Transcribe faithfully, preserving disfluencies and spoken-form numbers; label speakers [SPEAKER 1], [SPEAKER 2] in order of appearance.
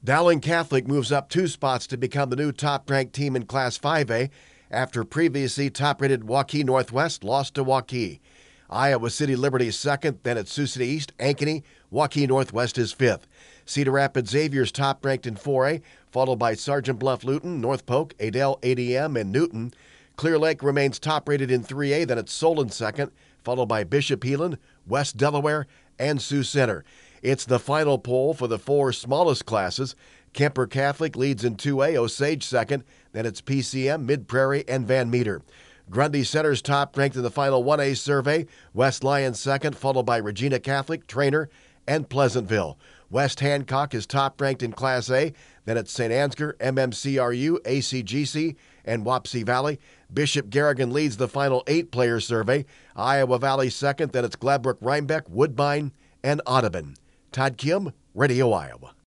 [SPEAKER 1] Dowling Catholic moves up two spots to become the new top-ranked team in Class five A after previously top-rated Waukee Northwest lost to Waukee. Iowa City Liberty is second, then at Sioux City East, Ankeny. Waukee Northwest is fifth. Cedar Rapids Xavier's top-ranked in four A, followed by Sergeant Bluff Luton, North Polk, Adel A D M, and Newton. Clear Lake remains top-rated in three A, then at Solon second, followed by Bishop Heelan, West Delaware, and Sioux Center. It's the final poll for the four smallest classes. Kemper Catholic leads in two A, Osage second, then it's P C M, Mid-Prairie, and Van Meter. Grundy Center's top ranked in the final one A survey, West Lyon second, followed by Regina Catholic, Trainer, and Pleasantville. West Hancock is top ranked in Class A, then it's Saint Ansgar, M M C R U, A C G C, and Wapsie Valley. Bishop Garrigan leads the final eight-player survey, Iowa Valley second, then it's Gladbrook, Rhinebeck, Woodbine, and Audubon. Todd Kim, Radio Iowa.